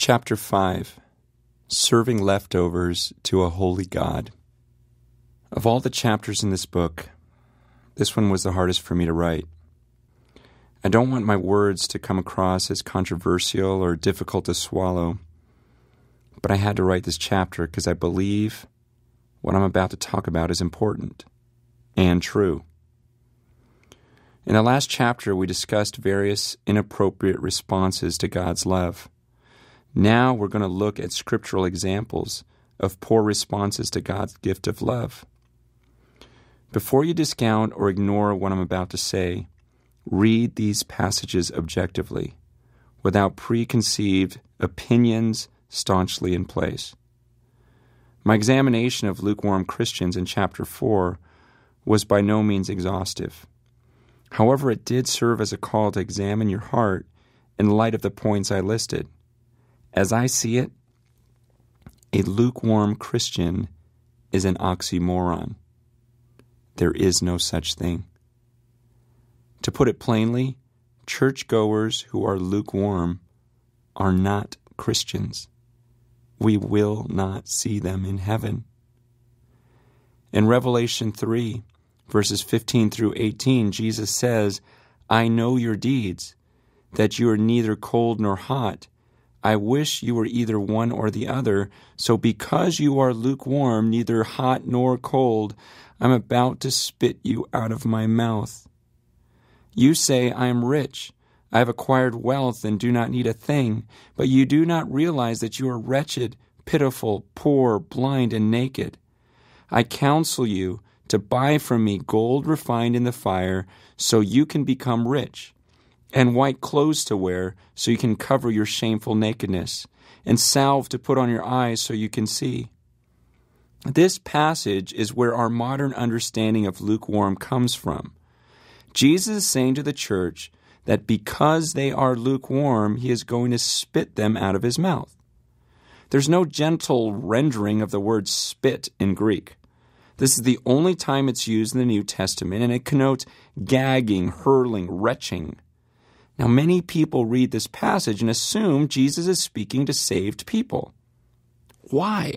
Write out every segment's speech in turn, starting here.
Chapter 5, Serving Leftovers to a Holy God. Of all the chapters in this book, this one was the hardest for me to write. I don't want my words to come across as controversial or difficult to swallow, but I had to write this chapter because I believe what I'm about to talk about is important and true. In the last chapter, we discussed various inappropriate responses to God's love. Now we're going to look at scriptural examples of poor responses to God's gift of love. Before you discount or ignore what I'm about to say, read these passages objectively, without preconceived opinions staunchly in place. My examination of lukewarm Christians in chapter 4 was by no means exhaustive. However, it did serve as a call to examine your heart in light of the points I listed. As I see it, a lukewarm Christian is an oxymoron. There is no such thing. To put it plainly, churchgoers who are lukewarm are not Christians. We will not see them in heaven. In Revelation 3, verses 15 through 18, Jesus says, "I know your deeds, that you are neither cold nor hot. I wish you were either one or the other. So because you are lukewarm, neither hot nor cold, I'm about to spit you out of my mouth. You say, I am rich. I have acquired wealth and do not need a thing. But you do not realize that you are wretched, pitiful, poor, blind, and naked. I counsel you to buy from me gold refined in the fire so you can become rich, and white clothes to wear so you can cover your shameful nakedness, and salve to put on your eyes so you can see." This passage is where our modern understanding of lukewarm comes from. Jesus is saying to the church that because they are lukewarm, he is going to spit them out of his mouth. There's no gentle rendering of the word spit in Greek. This is the only time it's used in the New Testament, and it connotes gagging, hurling, retching. Now, many people read this passage and assume Jesus is speaking to saved people. Why?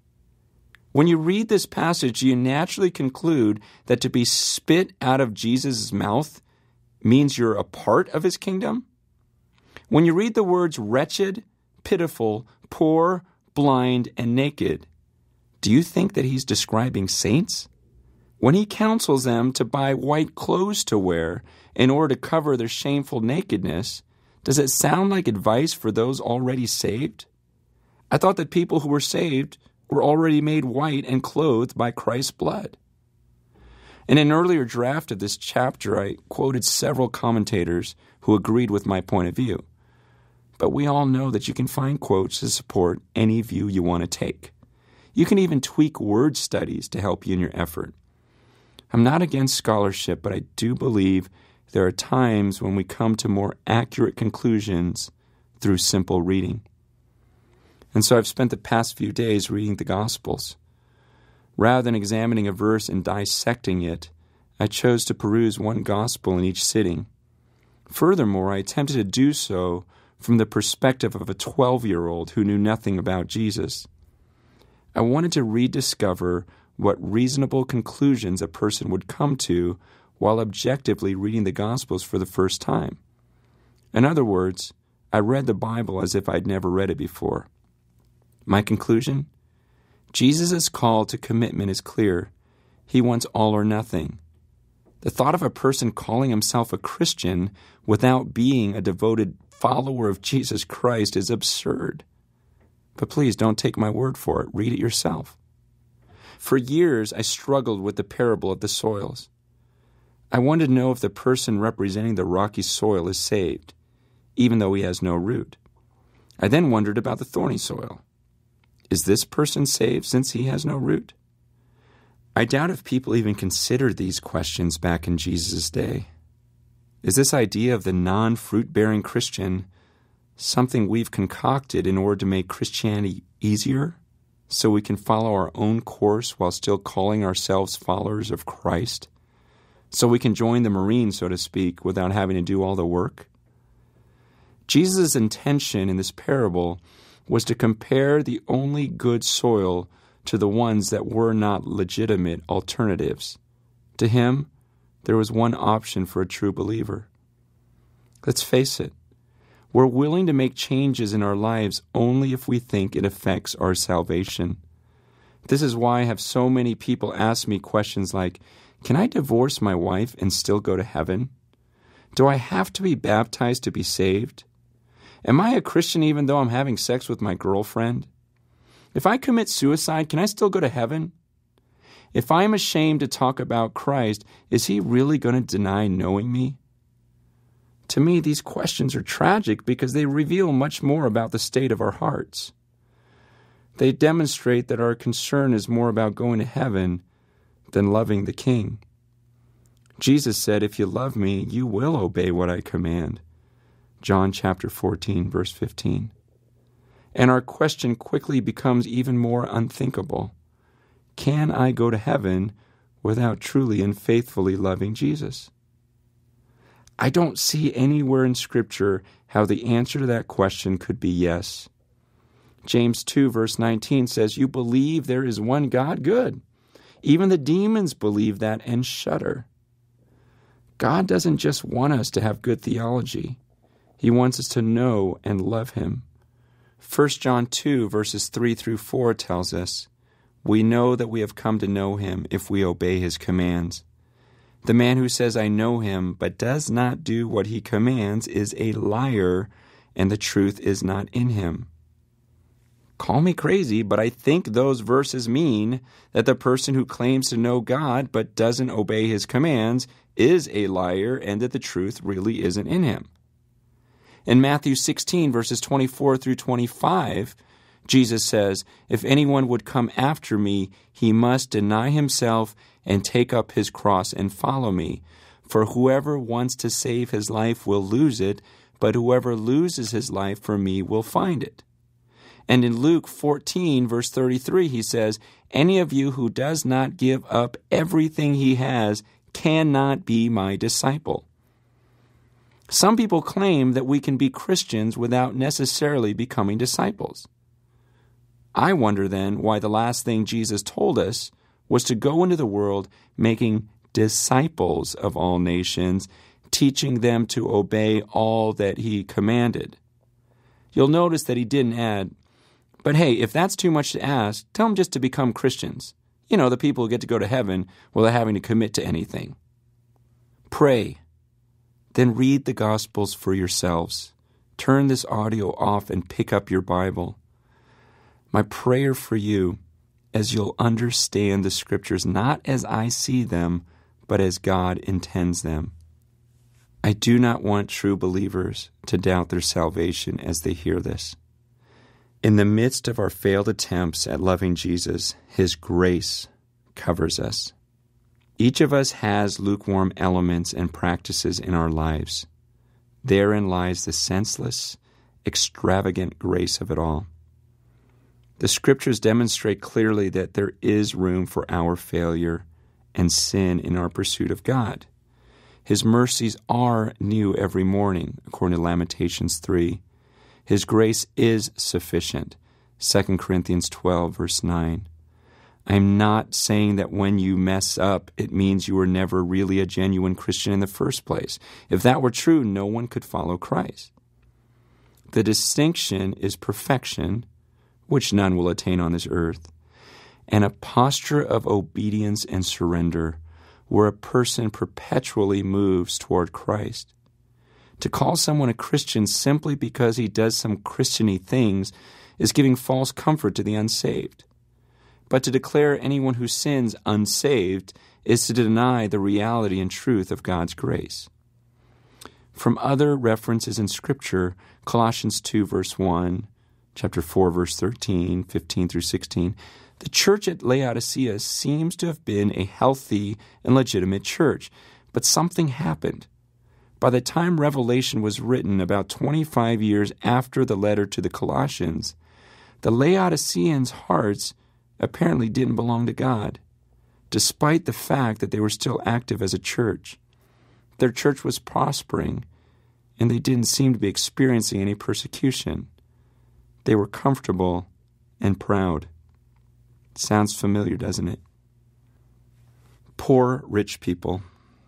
When you read this passage, you naturally conclude that to be spit out of Jesus' mouth means you're a part of his kingdom. When you read the words wretched, pitiful, poor, blind, and naked, do you think that he's describing saints? When he counsels them to buy white clothes to wear in order to cover their shameful nakedness, does it sound like advice for those already saved? I thought that people who were saved were already made white and clothed by Christ's blood. In an earlier draft of this chapter, I quoted several commentators who agreed with my point of view. But we all know that you can find quotes to support any view you want to take. You can even tweak word studies to help you in your effort. I'm not against scholarship, but I do believe there are times when we come to more accurate conclusions through simple reading. And so I've spent the past few days reading the Gospels. Rather than examining a verse and dissecting it, I chose to peruse one Gospel in each sitting. Furthermore, I attempted to do so from the perspective of a 12-year-old who knew nothing about Jesus. I wanted to rediscover what reasonable conclusions a person would come to while objectively reading the Gospels for the first time. In other words, I read the Bible as if I'd never read it before. My conclusion? Jesus' call to commitment is clear. He wants all or nothing. The thought of a person calling himself a Christian without being a devoted follower of Jesus Christ is absurd. But please don't take my word for it. Read it yourself. For years, I struggled with the parable of the soils. I wanted to know if the person representing the rocky soil is saved, even though he has no root. I then wondered about the thorny soil. Is this person saved since he has no root? I doubt if people even considered these questions back in Jesus' day. Is this idea of the non-fruit-bearing Christian something we've concocted in order to make Christianity easier, so we can follow our own course while still calling ourselves followers of Christ? So we can join the Marines, so to speak, without having to do all the work? Jesus' intention in this parable was to compare the only good soil to the ones that were not legitimate alternatives. To him, there was one option for a true believer. Let's face it, we're willing to make changes in our lives only if we think it affects our salvation. This is why I have so many people ask me questions like, can I divorce my wife and still go to heaven? Do I have to be baptized to be saved? Am I a Christian even though I'm having sex with my girlfriend? If I commit suicide, can I still go to heaven? If I'm ashamed to talk about Christ, is he really going to deny knowing me? To me, these questions are tragic because they reveal much more about the state of our hearts. They demonstrate that our concern is more about going to heaven than loving the King. Jesus said, if you love me, you will obey what I command. John chapter 14, verse 15. And our question quickly becomes even more unthinkable. Can I go to heaven without truly and faithfully loving Jesus? I don't see anywhere in Scripture how the answer to that question could be yes. James 2, verse 19 says, you believe there is one God? Good. Even the demons believe that and shudder. God doesn't just want us to have good theology. He wants us to know and love him. 1 John 2, verses 3 through 4 tells us, we know that we have come to know him if we obey his commands. The man who says, I know him, but does not do what he commands is a liar, and the truth is not in him. Call me crazy, but I think those verses mean that the person who claims to know God but doesn't obey his commands is a liar, and that the truth really isn't in him. In Matthew 16, verses 24 through 25, Jesus says, if anyone would come after me, he must deny himself and take up his cross and follow me. For whoever wants to save his life will lose it, but whoever loses his life for me will find it. And in Luke 14, verse 33, he says, any of you who does not give up everything he has cannot be my disciple. Some people claim that we can be Christians without necessarily becoming disciples. I wonder then why the last thing Jesus told us was to go into the world making disciples of all nations, teaching them to obey all that he commanded. You'll notice that he didn't add, but hey, if that's too much to ask, tell them just to become Christians. You know, the people who get to go to heaven without having to commit to anything. Pray. Then read the Gospels for yourselves. Turn this audio off and pick up your Bible. My prayer for you, as you'll understand the Scriptures not as I see them, but as God intends them. I do not want true believers to doubt their salvation as they hear this. In the midst of our failed attempts at loving Jesus, his grace covers us. Each of us has lukewarm elements and practices in our lives. Therein lies the senseless, extravagant grace of it all. The Scriptures demonstrate clearly that there is room for our failure and sin in our pursuit of God. His mercies are new every morning, according to Lamentations 3. His grace is sufficient, 2 Corinthians 12, verse 9. I'm not saying that when you mess up, it means you were never really a genuine Christian in the first place. If that were true, no one could follow Christ. The distinction is perfection, which none will attain on this earth, and a posture of obedience and surrender, where a person perpetually moves toward Christ. To call someone a Christian simply because he does some Christian-y things is giving false comfort to the unsaved. But to declare anyone who sins unsaved is to deny the reality and truth of God's grace. From other references in Scripture, Colossians 2, verse 1, chapter 4, verse 13, 15 through 16, the church at Laodicea seems to have been a healthy and legitimate church, but something happened. By the time Revelation was written, about 25 years after the letter to the Colossians, the Laodiceans' hearts apparently didn't belong to God, despite the fact that they were still active as a church. Their church was prospering, and they didn't seem to be experiencing any persecution. They were comfortable and proud. Sounds familiar, doesn't it? Poor rich people.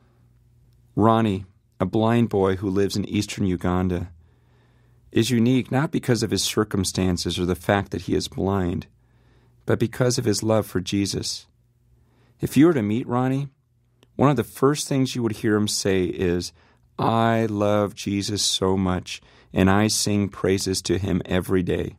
Ronnie, a blind boy who lives in eastern Uganda, is unique not because of his circumstances or the fact that he is blind, but because of his love for Jesus. If you were to meet Ronnie, one of the first things you would hear him say is, "I love Jesus so much, and I sing praises to him every day."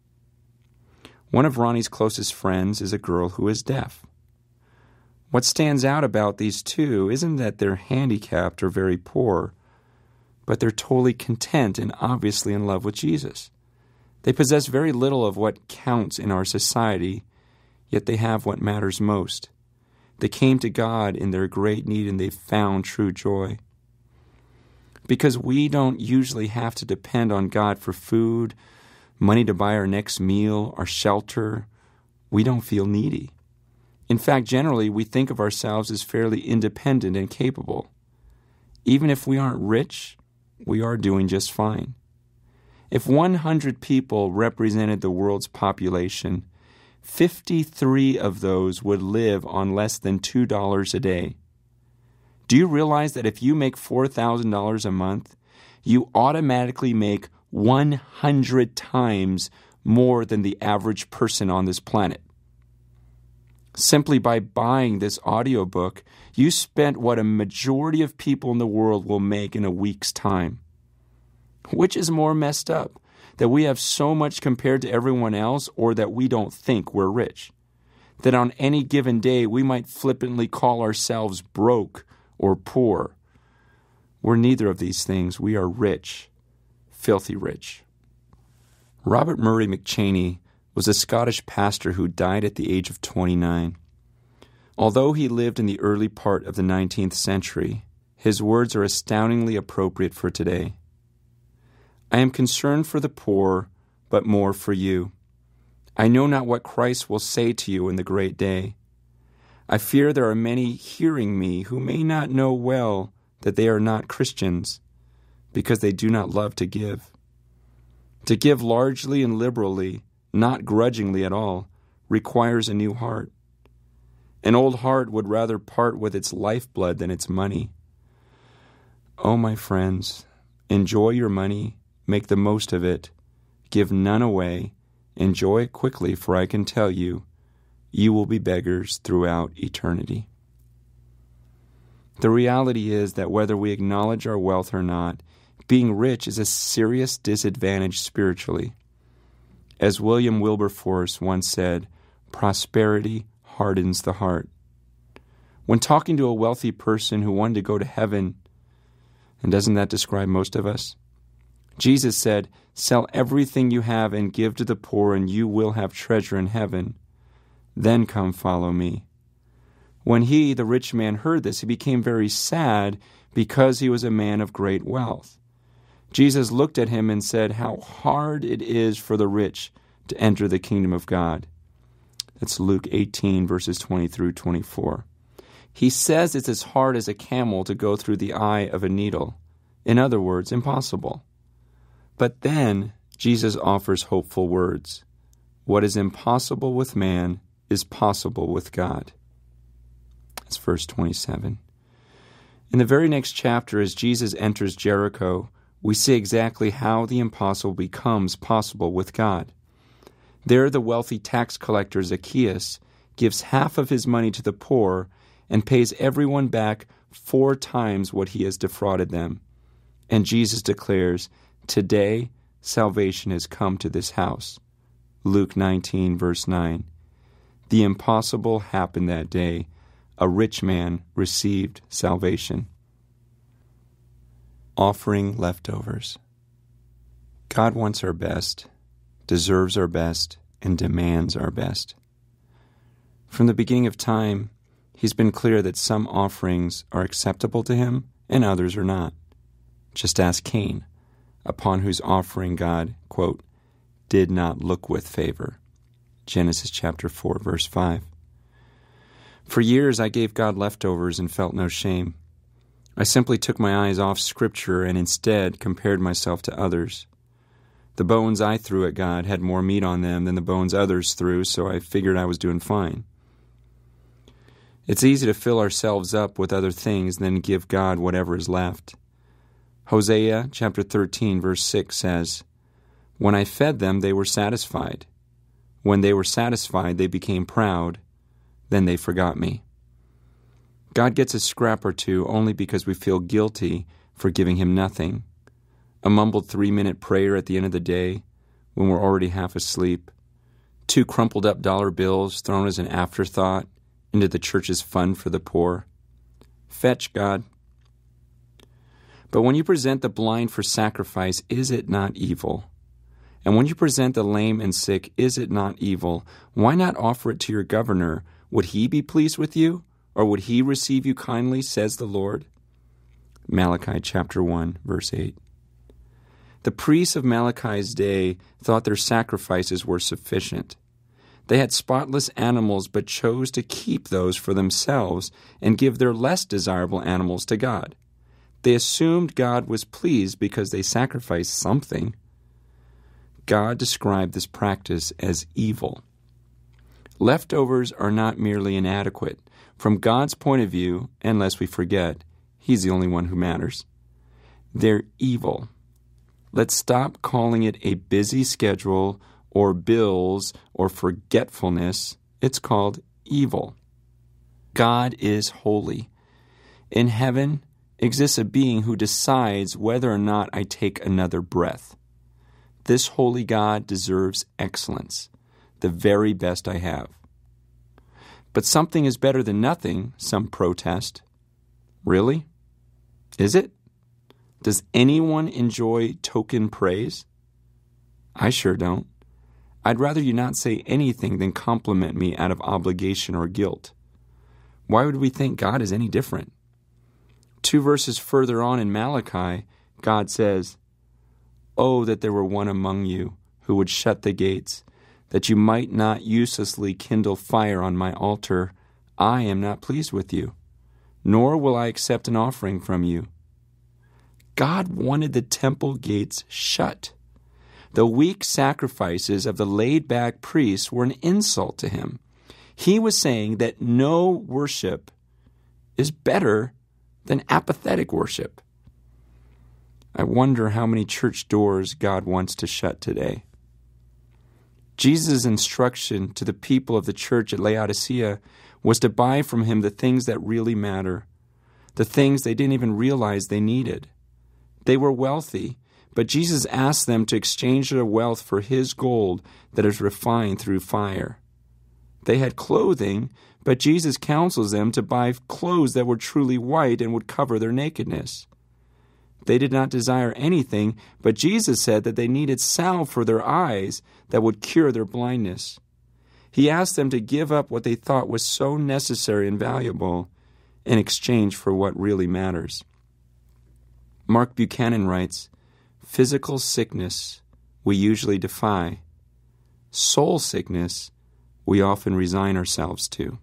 One of Ronnie's closest friends is a girl who is deaf. What stands out about these two isn't that they're handicapped or very poor, but they're totally content and obviously in love with Jesus. They possess very little of what counts in our society, yet they have what matters most. They came to God in their great need and they found true joy. Because we don't usually have to depend on God for food, money to buy our next meal, our shelter, we don't feel needy. In fact, generally, we think of ourselves as fairly independent and capable. Even if we aren't rich, we are doing just fine. If 100 people represented the world's population, 53 of those would live on less than $2 a day. Do you realize that if you make $4,000 a month, you automatically make 100 times more than the average person on this planet? Simply by buying this audiobook, you spent what a majority of people in the world will make in a week's time. Which is more messed up, that we have so much compared to everyone else, or that we don't think we're rich? That on any given day we might flippantly call ourselves broke or poor. We're neither of these things. We are rich, filthy rich. Robert Murray McCheyne was a Scottish pastor who died at the age of 29. Although he lived in the early part of the 19th century, his words are astoundingly appropriate for today. "I am concerned for the poor, but more for you. I know not what Christ will say to you in the great day. I fear there are many hearing me who may not know well that they are not Christians, because they do not love to give. To give largely and liberally, not grudgingly at all, requires a new heart. An old heart would rather part with its lifeblood than its money. Oh, my friends, enjoy your money, make the most of it, give none away, enjoy it quickly, for I can tell you, you will be beggars throughout eternity." The reality is that whether we acknowledge our wealth or not, being rich is a serious disadvantage spiritually. As William Wilberforce once said, prosperity hardens the heart. When talking to a wealthy person who wanted to go to heaven, and doesn't that describe most of us? Jesus said, "Sell everything you have and give to the poor, and you will have treasure in heaven. Then come follow me." When he, the rich man, heard this, he became very sad because he was a man of great wealth. Jesus looked at him and said, "How hard it is for the rich to enter the kingdom of God." That's Luke 18, verses 20 through 24. He says it's as hard as a camel to go through the eye of a needle. In other words, impossible. But then Jesus offers hopeful words. What is impossible with man is possible with God. That's verse 27. In the very next chapter, as Jesus enters Jericho, we see exactly how the impossible becomes possible with God. There, the wealthy tax collector Zacchaeus gives half of his money to the poor and pays everyone back 4 times what he has defrauded them. And Jesus declares, "Today salvation has come to this house." Luke 19, verse 9. The impossible happened that day. A rich man received salvation. Offering leftovers. God wants our best, deserves our best, and demands our best. From the beginning of time, He's been clear that some offerings are acceptable to Him and others are not. Just ask Cain, upon whose offering God, quote, did not look with favor. Genesis chapter 4, verse 5. For years I gave God leftovers and felt no shame. I simply took my eyes off Scripture and instead compared myself to others. The bones I threw at God had more meat on them than the bones others threw, so I figured I was doing fine. It's easy to fill ourselves up with other things than give God whatever is left. Hosea chapter 13, verse 6 says, "When I fed them, they were satisfied. When they were satisfied, they became proud. Then they forgot me." God gets a scrap or two only because we feel guilty for giving Him nothing. A mumbled 3-minute prayer at the end of the day when we're already half asleep. 2 crumpled up dollar bills thrown as an afterthought into the church's fund for the poor. Fetch, God. But when you present the blind for sacrifice, is it not evil? And when you present the lame and sick, is it not evil? Why not offer it to your governor? Would he be pleased with you? Or would he receive you kindly, says the Lord? Malachi chapter 1, verse 8. The priests of Malachi's day thought their sacrifices were sufficient. They had spotless animals but chose to keep those for themselves and give their less desirable animals to God. They assumed God was pleased because they sacrificed something. God described this practice as evil. Leftovers are not merely inadequate. From God's point of view, and lest we forget, He's the only one who matters. They're evil. Let's stop calling it a busy schedule or bills or forgetfulness. It's called evil. God is holy. In heaven exists a being who decides whether or not I take another breath. This holy God deserves excellence, the very best I have. But something is better than nothing, some protest. Really? Is it? Does anyone enjoy token praise? I sure don't. I'd rather you not say anything than compliment me out of obligation or guilt. Why would we think God is any different? 2 verses further on in Malachi, God says, "Oh, that there were one among you who would shut the gates, that you might not uselessly kindle fire on my altar. I am not pleased with you, nor will I accept an offering from you." God wanted the temple gates shut. The weak sacrifices of the laid-back priests were an insult to Him. He was saying that no worship is better than apathetic worship. I wonder how many church doors God wants to shut today. Jesus' instruction to the people of the church at Laodicea was to buy from Him the things that really matter, the things they didn't even realize they needed. They were wealthy, but Jesus asked them to exchange their wealth for His gold that is refined through fire. They had clothing, but Jesus counsels them to buy clothes that were truly white and would cover their nakedness. They did not desire anything, but Jesus said that they needed salve for their eyes that would cure their blindness. He asked them to give up what they thought was so necessary and valuable in exchange for what really matters. Mark Buchanan writes, "Physical sickness we usually defy. Soul sickness we often resign ourselves to."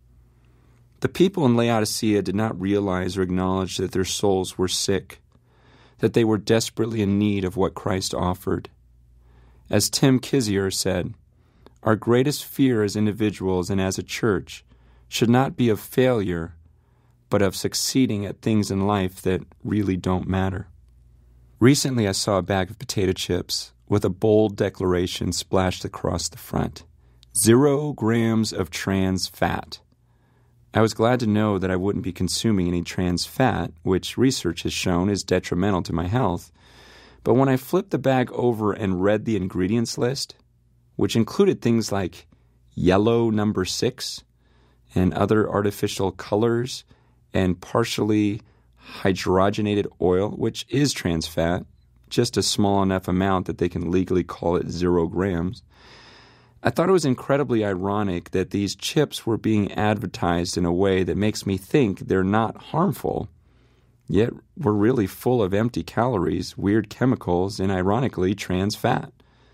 The people in Laodicea did not realize or acknowledge that their souls were sick, that they were desperately in need of what Christ offered. As Tim Kizier said, our greatest fear as individuals and as a church should not be of failure, but of succeeding at things in life that really don't matter. Recently I saw a bag of potato chips with a bold declaration splashed across the front. 0 grams of trans fat. I was glad to know that I wouldn't be consuming any trans fat, which research has shown is detrimental to my health. But when I flipped the bag over and read the ingredients list, which included things like yellow number 6 and other artificial colors and partially hydrogenated oil, which is trans fat, just a small enough amount that they can legally call it 0 grams, I thought it was incredibly ironic that these chips were being advertised in a way that makes me think they're not harmful, yet were really full of empty calories, weird chemicals, and ironically, trans fat.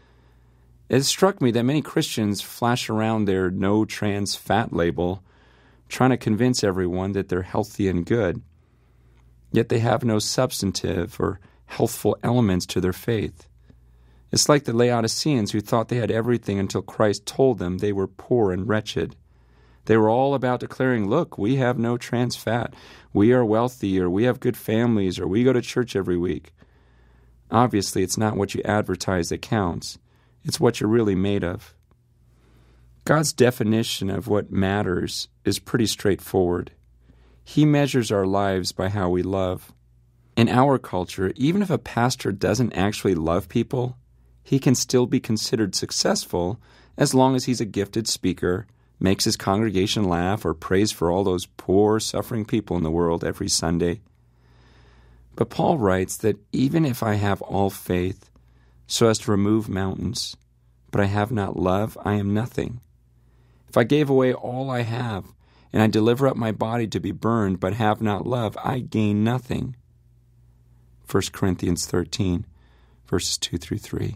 It struck me that many Christians flash around their no trans fat label, trying to convince everyone that they're healthy and good, yet they have no substantive or healthful elements to their faith. It's like the Laodiceans who thought they had everything until Christ told them they were poor and wretched. They were all about declaring, look, we have no trans fat, we are wealthy, or we have good families, or we go to church every week. Obviously, it's not what you advertise that counts. It's what you're really made of. God's definition of what matters is pretty straightforward. He measures our lives by how we love. In our culture, even if a pastor doesn't actually love people, he can still be considered successful as long as he's a gifted speaker, makes his congregation laugh, or prays for all those poor, suffering people in the world every Sunday. But Paul writes that even if I have all faith so as to remove mountains, but I have not love, I am nothing. If I gave away all I have, and I deliver up my body to be burned, but have not love, I gain nothing. 1 Corinthians 13, verses 2 through 3.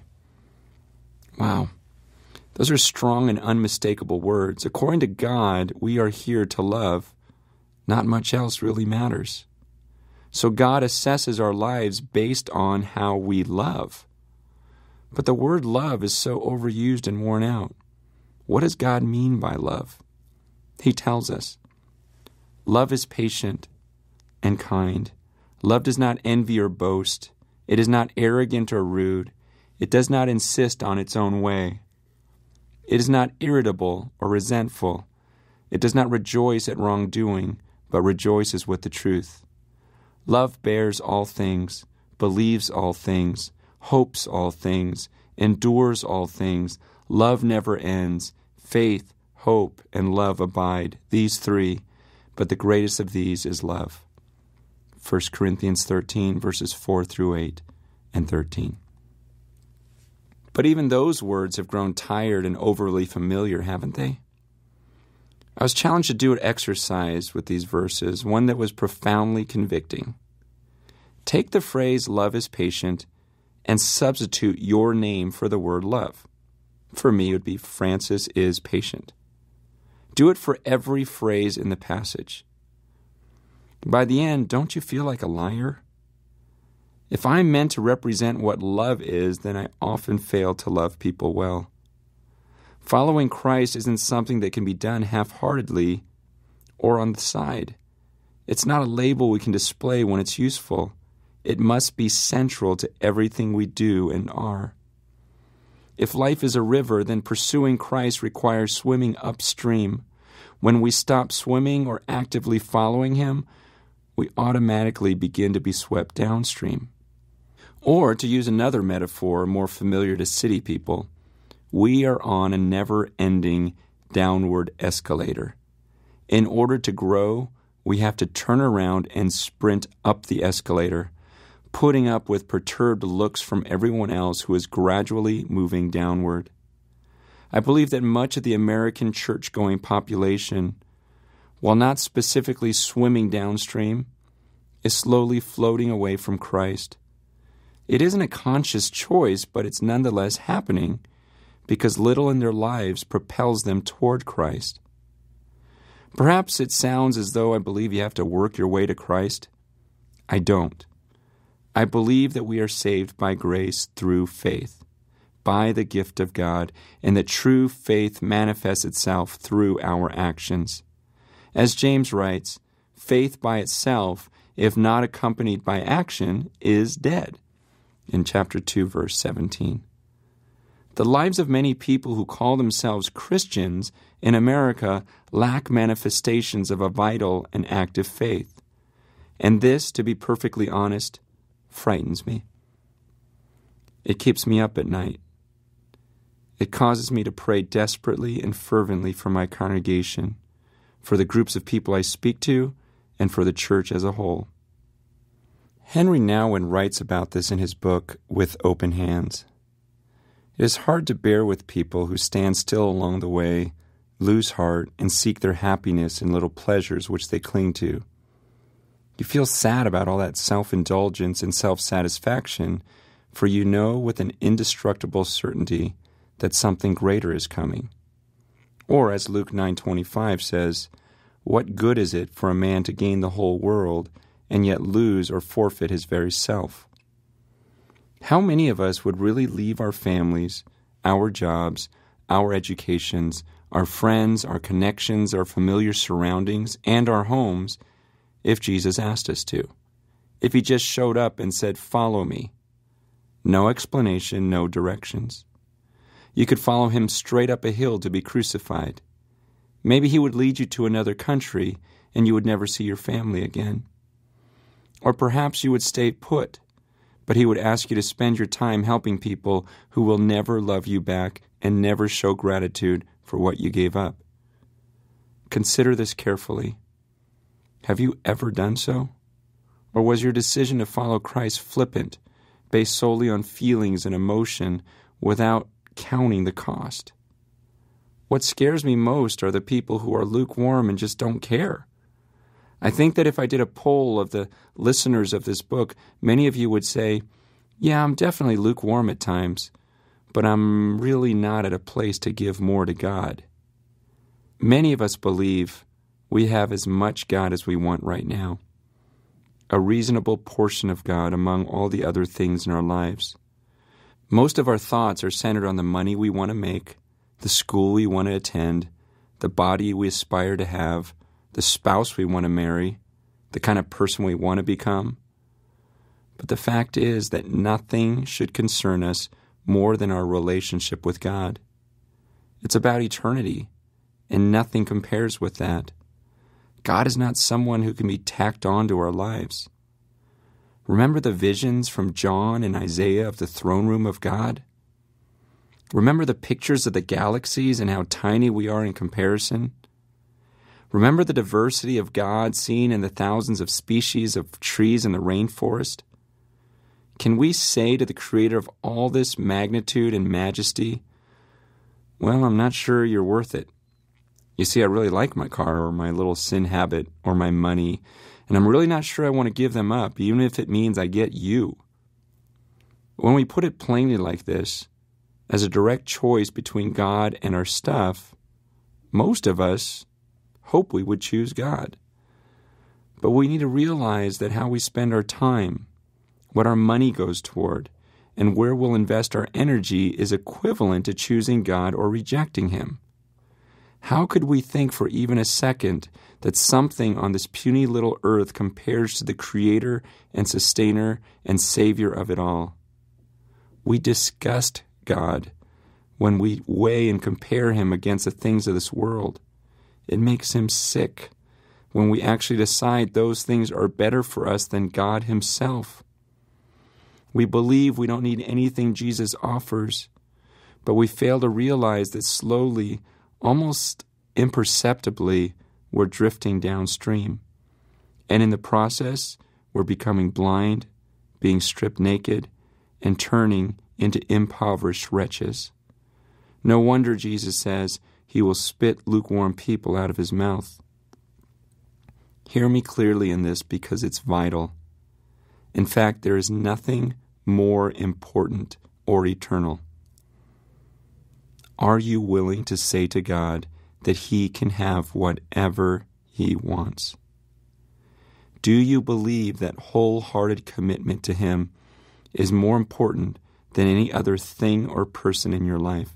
Wow. Those are strong and unmistakable words. According to God, we are here to love. Not much else really matters. So God assesses our lives based on how we love. But the word love is so overused and worn out. What does God mean by love? He tells us, love is patient and kind. Love does not envy or boast. It is not arrogant or rude. It does not insist on its own way. It is not irritable or resentful. It does not rejoice at wrongdoing, but rejoices with the truth. Love bears all things, believes all things, hopes all things, endures all things. Love never ends. Faith, hope, and love abide, these three, but the greatest of these is love. 1 Corinthians 13, verses 4 through 8 and 13. But even those words have grown tired and overly familiar, haven't they? I was challenged to do an exercise with these verses, one that was profoundly convicting. Take the phrase, love is patient, and substitute your name for the word love. For me, it would be Francis is patient. Do it for every phrase in the passage. By the end, don't you feel like a liar? If I'm meant to represent what love is, then I often fail to love people well. Following Christ isn't something that can be done half-heartedly or on the side. It's not a label we can display when it's useful. It must be central to everything we do and are. If life is a river, then pursuing Christ requires swimming upstream. When we stop swimming or actively following Him, we automatically begin to be swept downstream. Or, to use another metaphor more familiar to city people, we are on a never-ending downward escalator. In order to grow, we have to turn around and sprint up the escalator, putting up with perturbed looks from everyone else who is gradually moving downward. I believe that much of the American church-going population, while not specifically swimming downstream, is slowly floating away from Christ. It isn't a conscious choice, but it's nonetheless happening because little in their lives propels them toward Christ. Perhaps it sounds as though I believe you have to work your way to Christ. I don't. I believe that we are saved by grace through faith, by the gift of God, and that true faith manifests itself through our actions. As James writes, faith by itself, if not accompanied by action, is dead, in chapter 2, verse 17. The lives of many people who call themselves Christians in America lack manifestations of a vital and active faith. And this, to be perfectly honest, frightens me. It keeps me up at night. It causes me to pray desperately and fervently for my congregation, for the groups of people I speak to, and for the church as a whole. Henry Nouwen writes about this in his book, With Open Hands. It is hard to bear with people who stand still along the way, lose heart, and seek their happiness in little pleasures which they cling to. You feel sad about all that self-indulgence and self-satisfaction, for you know with an indestructible certainty that something greater is coming. Or, as Luke 9:25 says, what good is it for a man to gain the whole world and yet lose or forfeit his very self? How many of us would really leave our families, our jobs, our educations, our friends, our connections, our familiar surroundings, and our homes if Jesus asked us to? If he just showed up and said, "Follow me." No explanation, no directions. You could follow him straight up a hill to be crucified. Maybe he would lead you to another country and you would never see your family again. Or perhaps you would stay put, but he would ask you to spend your time helping people who will never love you back and never show gratitude for what you gave up. Consider this carefully. Have you ever done so? Or was your decision to follow Christ flippant, based solely on feelings and emotion without counting the cost? What scares me most are the people who are lukewarm and just don't care. I think that if I did a poll of the listeners of this book, many of you would say, "Yeah, I'm definitely lukewarm at times, but I'm really not at a place to give more to God." Many of us believe we have as much God as we want right now, a reasonable portion of God among all the other things in our lives. Most of our thoughts are centered on the money we want to make, the school we want to attend, the body we aspire to have, the spouse we want to marry, the kind of person we want to become. But the fact is that nothing should concern us more than our relationship with God. It's about eternity, and nothing compares with that. God is not someone who can be tacked on to our lives. Remember the visions from John and Isaiah of the throne room of God? Remember the pictures of the galaxies and how tiny we are in comparison? Remember the diversity of God seen in the thousands of species of trees in the rainforest? Can we say to the Creator of all this magnitude and majesty, "Well, I'm not sure you're worth it. You see, I really like my car or my little sin habit or my money, and I'm really not sure I want to give them up, even if it means I get you." When we put it plainly like this, as a direct choice between God and our stuff, most of us hope we would choose God. But we need to realize that how we spend our time, what our money goes toward, and where we'll invest our energy is equivalent to choosing God or rejecting Him. How could we think for even a second that something on this puny little earth compares to the Creator and Sustainer and Savior of it all? We disgust God when we weigh and compare Him against the things of this world. It makes Him sick when we actually decide those things are better for us than God Himself. We believe we don't need anything Jesus offers, but we fail to realize that slowly, almost imperceptibly, we're drifting downstream. And in the process, we're becoming blind, being stripped naked, and turning into impoverished wretches. No wonder Jesus says He will spit lukewarm people out of His mouth. Hear me clearly in this because it's vital. In fact, there is nothing more important or eternal. Are you willing to say to God that He can have whatever He wants? Do you believe that wholehearted commitment to Him is more important than any other thing or person in your life?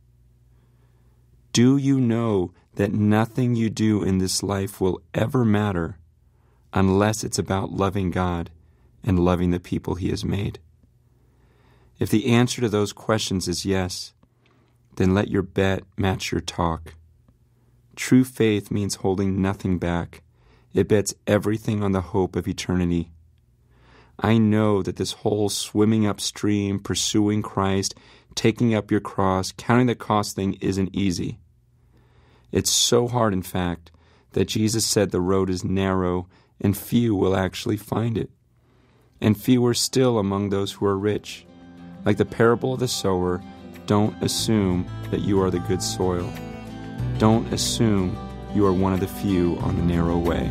Do you know that nothing you do in this life will ever matter unless it's about loving God and loving the people He has made? If the answer to those questions is yes, then let your bet match your talk. True faith means holding nothing back. It bets everything on the hope of eternity. I know that this whole swimming upstream, pursuing Christ, taking up your cross, counting the cost thing isn't easy. It's so hard, in fact, that Jesus said the road is narrow and few will actually find it. And fewer still among those who are rich. Like the parable of the sower, don't assume that you are the good soil. Don't assume you are one of the few on the narrow way.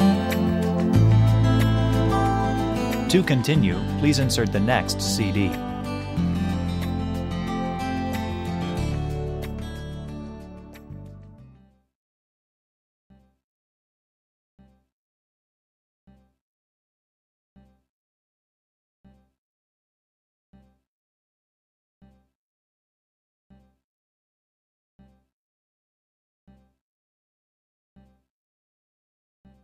To continue, please insert the next CD.